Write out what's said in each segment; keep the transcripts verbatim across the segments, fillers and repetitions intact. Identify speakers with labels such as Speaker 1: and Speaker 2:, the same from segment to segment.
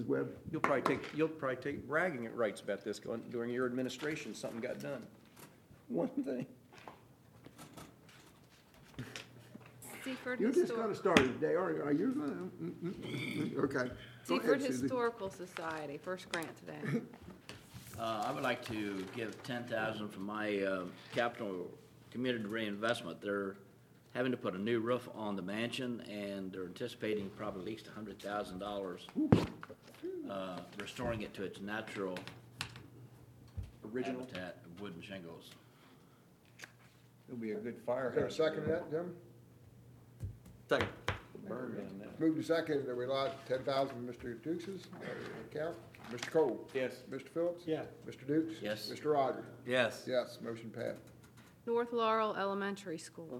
Speaker 1: Missus Webb?
Speaker 2: You'll probably take, you'll probably take bragging rights about this going, during your administration, something got done. One thing.
Speaker 3: Seaford
Speaker 1: You just got
Speaker 3: Histor-
Speaker 1: to start today, are you? Are you gonna, okay. Go
Speaker 3: Seaford
Speaker 1: ahead, Susie.
Speaker 3: Historical Society, first grant today.
Speaker 4: Uh, I would like to give ten thousand from my, uh, capital community reinvestment. They're having to put a new roof on the mansion, and they're anticipating probably at least a hundred thousand dollars, uh, restoring it to its natural
Speaker 2: Original.
Speaker 4: habitat of wooden shingles.
Speaker 2: It'll be a good
Speaker 5: Is there a
Speaker 2: firehouse.
Speaker 5: second to that, Jim?
Speaker 2: Second. Burn down there.
Speaker 5: Move to second that we allot ten thousand to Mister Dukes's uh, account. Mister Cole?
Speaker 2: Yes.
Speaker 5: Mister Phillips?
Speaker 6: Yeah.
Speaker 5: Mister Dukes?
Speaker 4: Yes.
Speaker 5: Mister Rogers?
Speaker 6: Yes.
Speaker 5: Yes, motion passed.
Speaker 3: North Laurel Elementary School,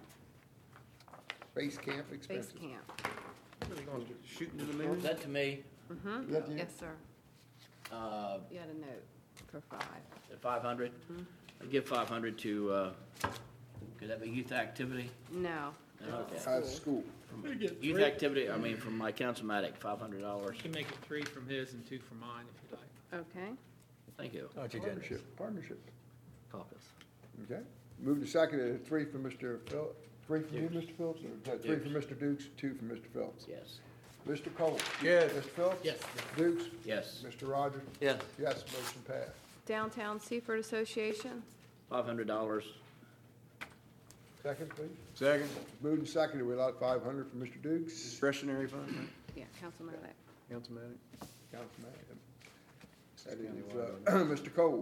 Speaker 5: Base camp
Speaker 3: base
Speaker 5: expenses.
Speaker 3: camp.
Speaker 2: Are they going to shoot into the moon?
Speaker 4: That to me,
Speaker 3: Mm-hmm,
Speaker 5: Is that you?
Speaker 3: yes, sir.
Speaker 4: uh,
Speaker 3: You had a note for five.
Speaker 4: five hundred, I give five hundred to, uh, could that be youth activity?
Speaker 3: No,
Speaker 4: Okay.
Speaker 5: Uh, school.
Speaker 4: Youth activity, I mean, from my councilmatic, five hundred dollars.
Speaker 6: You can make it three from his and two from mine if you like.
Speaker 3: okay.
Speaker 4: Thank you.
Speaker 5: Partnership, partnership.
Speaker 4: Caucus.
Speaker 5: Okay. Move to second that three from Mister Phil, three from you, Mister Phillips, or is that three from Mister Dukes, two from Mister Phillips?
Speaker 4: Yes.
Speaker 5: Mister Cole?
Speaker 2: Yes.
Speaker 5: Mister Phillips?
Speaker 4: Yes.
Speaker 5: Mister Dukes?
Speaker 4: Yes.
Speaker 5: Mister Rogers?
Speaker 6: Yes.
Speaker 5: Yes, motion passed.
Speaker 3: Downtown Seaford Association,
Speaker 4: Five hundred dollars.
Speaker 5: Second, please.
Speaker 2: Second.
Speaker 5: Moved and seconded, we allot five hundred for Mister Dukes.
Speaker 2: Discretionary fund, right?
Speaker 3: yeah, Councilman Maddox.
Speaker 2: Councilman.
Speaker 5: Councilman. That is, uh, Mister Cole,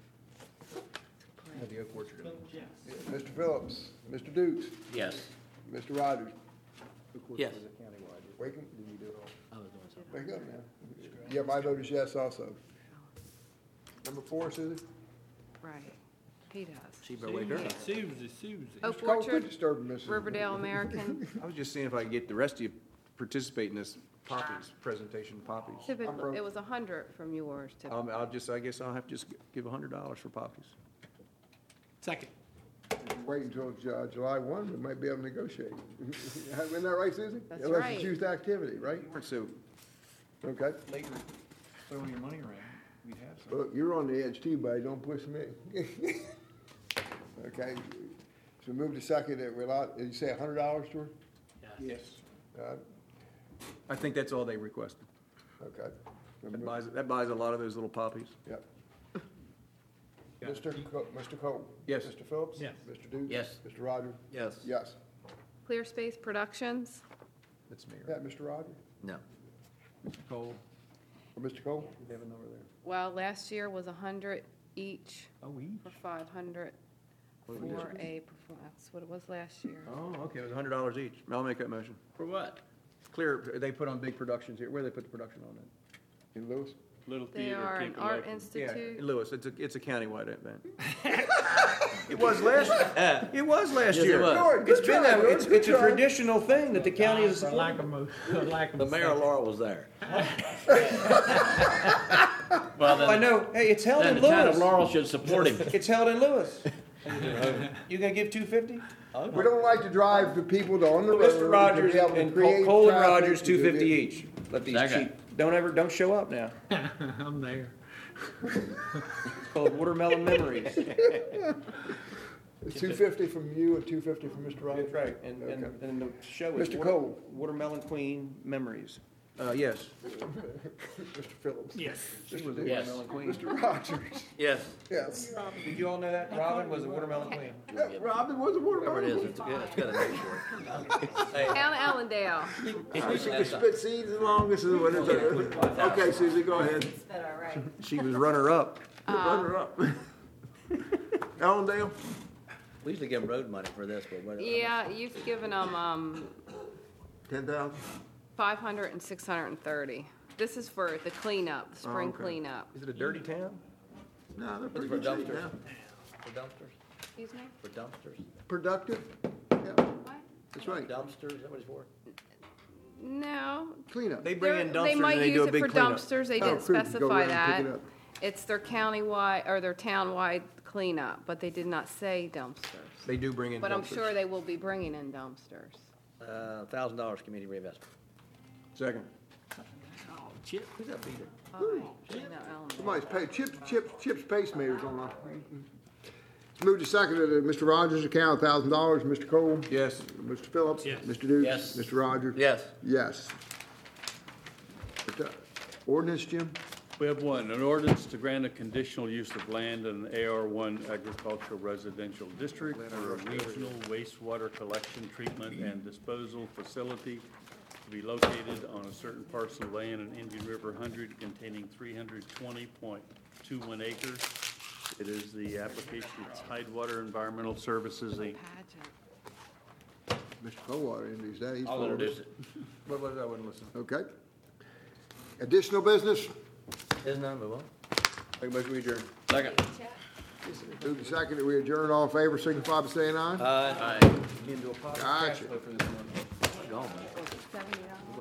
Speaker 2: The Oak Orchard.
Speaker 5: Mister Phillips, Mister Dukes,
Speaker 4: Yes.
Speaker 5: Mister Rogers.
Speaker 6: Yes.
Speaker 5: Wakem,
Speaker 4: I was doing something.
Speaker 5: wake up now. Yeah, my vote is yes also. Number four, Susie?
Speaker 3: Right, he does.
Speaker 2: She better wake up.
Speaker 6: Susie, Susie.
Speaker 3: Oak
Speaker 5: Mister Cole, quit
Speaker 3: Orchard,
Speaker 5: disturbing Missus
Speaker 3: Riverdale American,
Speaker 2: I was just seeing if I could get the rest of you participate in this poppies, presentation poppies.
Speaker 3: typically, it was a hundred from yours typically.
Speaker 2: Um, I'll just, I guess I'll have to just give a hundred dollars for poppies.
Speaker 6: Second.
Speaker 5: Wait until Ju- July one, we might be able to negotiate. Isn't that right, Susie?
Speaker 3: That's
Speaker 5: Unless
Speaker 3: right.
Speaker 5: it's youth activity, right?
Speaker 2: So
Speaker 5: Okay.
Speaker 2: later, throwing your money around, we'd have some.
Speaker 5: Look, you're on the edge too, buddy, don't push me. Okay, so move to second that we allot, did you say a hundred dollars to her?
Speaker 2: Yes.
Speaker 5: Uh,
Speaker 2: I think that's all they requested.
Speaker 5: Okay.
Speaker 2: That buys, that buys a lot of those little poppies.
Speaker 5: Yep. Mister Co- Mister Cole?
Speaker 2: Yes.
Speaker 5: Mister Phillips?
Speaker 6: Yes.
Speaker 5: Mister Dukes?
Speaker 4: Yes.
Speaker 5: Mister Rogers?
Speaker 6: Yes.
Speaker 5: Yes.
Speaker 3: Clear Space Productions,
Speaker 2: That's me,
Speaker 5: Is
Speaker 2: right?
Speaker 5: that Mister Rogers
Speaker 6: No.
Speaker 2: Mister Cole,
Speaker 5: or Mister Cole?
Speaker 2: you have a number there.
Speaker 3: well, last year was a hundred each
Speaker 2: Oh, each?
Speaker 3: for five hundred for a, perform- that's what it was last year.
Speaker 2: Oh, okay, it was a hundred dollars each. I'll make that motion.
Speaker 4: For what?
Speaker 2: Clear, they put on big productions here. Where do they put the production on it?
Speaker 5: In Lewis?
Speaker 6: Little
Speaker 3: They
Speaker 6: theater.
Speaker 3: are an
Speaker 6: keep it
Speaker 3: art
Speaker 6: local.
Speaker 2: Yeah,
Speaker 3: institute.
Speaker 2: Lewis, it's a, it's a countywide event. It was last, it was last
Speaker 4: Yes, it
Speaker 2: year.
Speaker 4: was.
Speaker 5: Good,
Speaker 2: It's
Speaker 5: good
Speaker 2: been,
Speaker 5: try,
Speaker 2: a-
Speaker 5: Lewis,
Speaker 2: it's,
Speaker 5: good
Speaker 2: it's a
Speaker 5: try.
Speaker 2: traditional thing that the county is.
Speaker 7: Lack of mo, lack of.
Speaker 4: The mayor Laurel was there. Well,
Speaker 2: I
Speaker 4: then,
Speaker 2: know, hey, it's held
Speaker 4: then
Speaker 2: in
Speaker 4: the town of
Speaker 2: Lewis.
Speaker 4: Laurel should support him.
Speaker 2: It's held in Lewis. You gonna give two fifty?
Speaker 5: We don't like to drive the people to on the road.
Speaker 2: Mister
Speaker 5: to
Speaker 2: Rogers
Speaker 5: be able to
Speaker 2: and
Speaker 5: create
Speaker 2: Cole and
Speaker 5: traffic,
Speaker 2: Rogers,
Speaker 5: to
Speaker 2: two
Speaker 5: do
Speaker 2: fifty
Speaker 5: the-
Speaker 2: each. Let these
Speaker 4: Okay.
Speaker 2: cheap, don't ever, don't show up now.
Speaker 7: I'm there.
Speaker 2: It's called Watermelon Memories.
Speaker 5: It's two fifty from you and two fifty from Mister Rogers?
Speaker 2: That's right, and, and,
Speaker 5: Okay.
Speaker 2: and the show is.
Speaker 5: Mister
Speaker 2: Water-
Speaker 5: Cole.
Speaker 2: Watermelon Queen Memories. Uh, yes.
Speaker 5: Mister Phillips?
Speaker 6: Yes.
Speaker 2: She was a
Speaker 4: Yes.
Speaker 2: Watermelon Queen.
Speaker 5: Mister Rogers?
Speaker 4: Yes.
Speaker 5: Yes.
Speaker 2: Did you all know that? Robin was a Watermelon Queen.
Speaker 5: Yeah, Robin was a
Speaker 4: Whatever it
Speaker 5: watermelon.
Speaker 4: is, it's good, it's got to make sure.
Speaker 3: Town of Allendale,
Speaker 5: She could spit seeds as long as, what is it? Okay, Susie, go ahead.
Speaker 2: She was runner-up.
Speaker 5: Runner up. Allendale?
Speaker 4: We usually give them road money for this, but whatever.
Speaker 3: yeah, you've given them, um,
Speaker 5: Ten thousand?
Speaker 3: five hundred and six hundred and thirty. This is for the cleanup, the spring
Speaker 5: okay.
Speaker 3: cleanup.
Speaker 2: Is it a dirty town?
Speaker 5: No, they're
Speaker 4: It's
Speaker 5: pretty
Speaker 4: for
Speaker 5: good shape
Speaker 4: dumpsters.
Speaker 5: now.
Speaker 4: For dumpsters,
Speaker 3: Excuse me?
Speaker 4: for dumpsters.
Speaker 5: Productive? Yeah,
Speaker 3: What?
Speaker 5: that's right.
Speaker 4: Dumpsters, is that what it's for?
Speaker 3: No.
Speaker 5: Cleanup.
Speaker 2: They bring in
Speaker 3: They're- They
Speaker 2: dumpsters
Speaker 3: might
Speaker 2: and they
Speaker 3: use
Speaker 2: do a
Speaker 3: it
Speaker 2: big
Speaker 3: for
Speaker 2: cleanup.
Speaker 3: dumpsters, they
Speaker 5: Oh,
Speaker 3: didn't
Speaker 5: cool. You go
Speaker 3: specify
Speaker 5: around and pick
Speaker 3: that.
Speaker 5: it up.
Speaker 3: It's their countywide, or their townwide cleanup, but they did not say dumpsters.
Speaker 2: They do bring in dumpsters.
Speaker 3: But I'm sure they will be bringing in dumpsters.
Speaker 4: Uh, thousand dollars community reinvestment.
Speaker 2: Second.
Speaker 6: Chip.
Speaker 2: Who's that beater?
Speaker 3: Oh, no, Ellen.
Speaker 5: Somebody's pay, Chips, Chips, Chips pacemakers on that. Move to second to Mister Rogers' account, thousand dollars. Mister Cole?
Speaker 1: Yes.
Speaker 5: Mister Phillips?
Speaker 6: Yes.
Speaker 5: Mister Dukes?
Speaker 4: Yes.
Speaker 5: Mister Rogers?
Speaker 4: Yes.
Speaker 5: Yes. Ordinance, Jim?
Speaker 8: We have one, an ordinance to grant a conditional use of land in an A R one agricultural residential district for a regional wastewater collection, treatment, and disposal facility to be located on a certain parcel of land in Indian River Hundred containing three hundred twenty point two one acres. It is the application of Tidewater Environmental Services, Incorporated.
Speaker 3: Pageant.
Speaker 5: Mister Coldwater in these days.
Speaker 4: I'll introduce it.
Speaker 1: What was that, I wasn't listening.
Speaker 5: Okay. Additional business?
Speaker 2: Isn't that move on? Make a motion, we adjourn.
Speaker 4: Second.
Speaker 5: Move to second that we adjourn. All in favor, signify by saying aye.
Speaker 2: Aye.
Speaker 4: Aye.
Speaker 2: Into a positive
Speaker 5: Gotcha.
Speaker 2: cash flow for this month.
Speaker 4: Gone, man.